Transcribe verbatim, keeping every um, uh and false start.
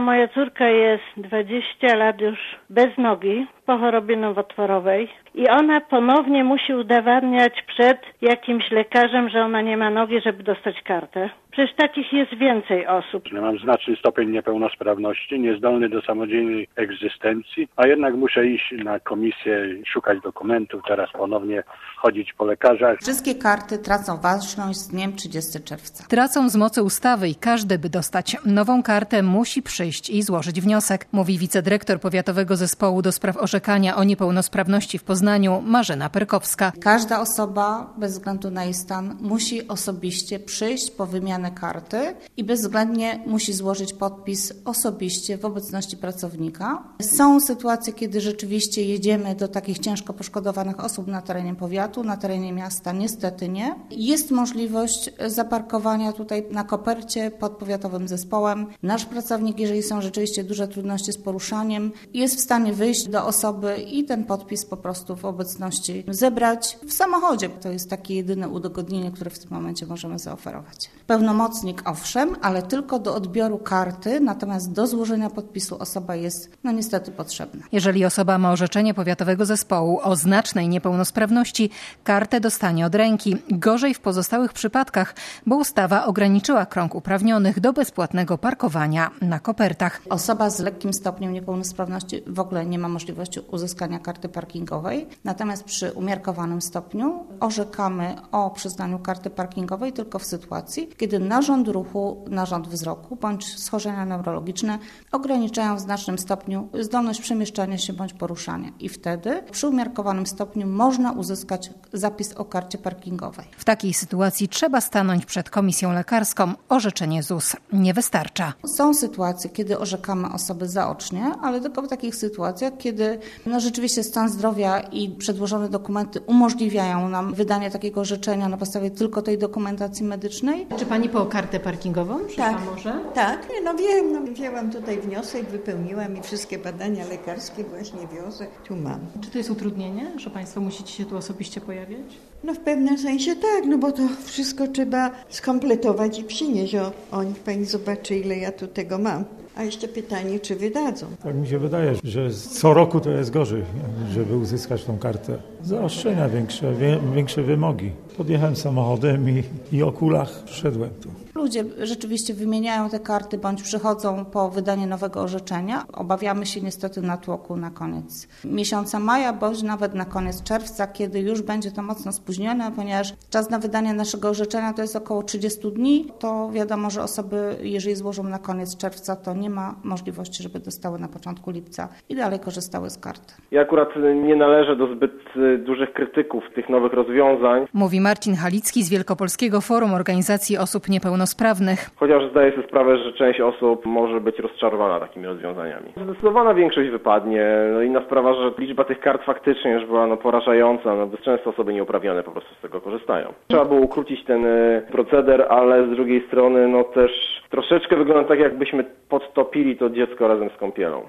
Moja córka jest dwadzieścia lat już bez nogi po chorobie nowotworowej i ona ponownie musi udowadniać przed jakimś lekarzem, że ona nie ma nogi, żeby dostać kartę. Przecież takich jest więcej osób. Ja mam znaczny stopień niepełnosprawności, niezdolny do samodzielnej egzystencji, a jednak muszę iść na komisję, szukać dokumentów, teraz ponownie chodzić po lekarzach. Wszystkie karty tracą ważność z dniem trzydziestego czerwca. Tracą z mocy ustawy i każdy, by dostać nową kartę, musi przyjść i złożyć wniosek, mówi wicedyrektor Powiatowego Zespołu do spraw orzekania o niepełnosprawności w Poznaniu Marzena Perkowska. Każda osoba, bez względu na jej stan, musi osobiście przyjść po wymianę karty i bezwzględnie musi złożyć podpis osobiście w obecności pracownika. Są sytuacje, kiedy rzeczywiście jedziemy do takich ciężko poszkodowanych osób na terenie powiatu, na terenie miasta niestety nie. Jest możliwość zaparkowania tutaj na kopercie pod powiatowym zespołem. Nasz pracownik, jeżeli są rzeczywiście duże trudności z poruszaniem, jest w stanie wyjść do osoby i ten podpis po prostu w obecności zebrać w samochodzie. To jest takie jedyne udogodnienie, które w tym momencie możemy zaoferować. Pełnomocnik owszem, ale tylko do odbioru karty, natomiast do złożenia podpisu osoba jest no niestety potrzebna. Jeżeli osoba ma orzeczenie Powiatowego Zespołu o znacznej niepełnosprawności, kartę dostanie od ręki. Gorzej w pozostałych przypadkach, bo ustawa ograniczyła krąg uprawnionych do bezpłatnego parkowania na kopertach. Osoba z lekkim stopniem niepełnosprawności w ogóle nie ma możliwości uzyskania karty parkingowej, natomiast przy umiarkowanym stopniu orzekamy o przyznaniu karty parkingowej tylko w sytuacji, kiedy narząd ruchu, narząd wzroku bądź schorzenia neurologiczne ograniczają w znacznym stopniu zdolność przemieszczania się bądź poruszania i wtedy przy umiarkowanym stopniu można uzyskać zapis o karcie parkingowej. W takiej sytuacji trzeba stanąć przed komisją lekarską. Orzeczenie Z U S nie wystarcza. Są sytuacje, kiedy orzekamy osoby zaocznie, ale tylko w takich sytuacjach, kiedy no rzeczywiście stan zdrowia i przedłożone dokumenty umożliwiają nam wydanie takiego orzeczenia na podstawie tylko tej dokumentacji medycznej. Czy pani po kartę parkingową przyszła tak, może? Tak, no wiem, no wzięłam tutaj wniosek, wypełniłam i wszystkie badania lekarskie właśnie wiozę, tu mam. Czy to jest utrudnienie, że państwo musicie się tu osobiście pojawić? No w pewnym sensie tak, no bo to wszystko trzeba skompletować i przynieść. O, o niech pani zobaczy, ile ja tu tego mam. A jeszcze pytanie, czy wydadzą? Tak mi się wydaje, że co roku to jest gorzej, żeby uzyskać tą kartę. Zaostrzenia większe, wie, większe wymogi. Podjechałem samochodem i, i o kulach przyszedłem tu. Ludzie rzeczywiście wymieniają te karty bądź przychodzą po wydanie nowego orzeczenia. Obawiamy się niestety natłoku na koniec miesiąca maja, bądź nawet na koniec czerwca, kiedy już będzie to mocno spóźnione, ponieważ czas na wydanie naszego orzeczenia to jest około trzydzieści dni. To wiadomo, że osoby, jeżeli złożą na koniec czerwca, to nie ma możliwości, żeby dostały na początku lipca i dalej korzystały z karty. Ja akurat nie należę do zbyt dużych krytyków tych nowych rozwiązań. Mówi Marcin Halicki z Wielkopolskiego Forum Organizacji Osób Niepełnosprawnych. Chociaż zdaję sobie sprawę, że część osób może być rozczarowana takimi rozwiązaniami. Zdecydowana większość wypadnie. No inna sprawa, że liczba tych kart faktycznie już była no, porażająca. No, często osoby nieuprawnione po prostu z tego korzystają. Trzeba było ukrócić ten proceder, ale z drugiej strony no też troszeczkę wygląda tak, jakbyśmy podtopili to dziecko razem z kąpielą.